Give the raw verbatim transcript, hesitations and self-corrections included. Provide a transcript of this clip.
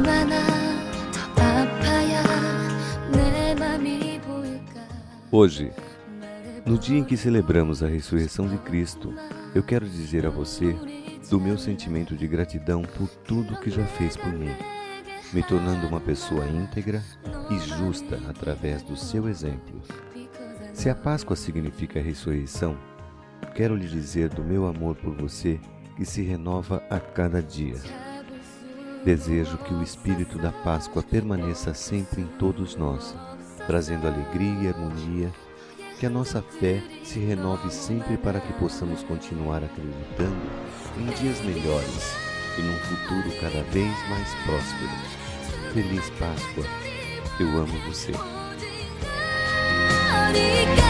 Hoje, no dia em que celebramos a ressurreição de Cristo, eu quero dizer a você do meu sentimento de gratidão por tudo que já fez por mim, me tornando uma pessoa íntegra e justa através do seu exemplo. Se a Páscoa significa ressurreição, quero lhe dizer do meu amor por você que se renova a cada dia. Desejo que o espírito da Páscoa permaneça sempre em todos nós, trazendo alegria e harmonia, que a nossa fé se renove sempre para que possamos continuar acreditando em dias melhores e num futuro cada vez mais próspero. Feliz Páscoa! Eu amo você.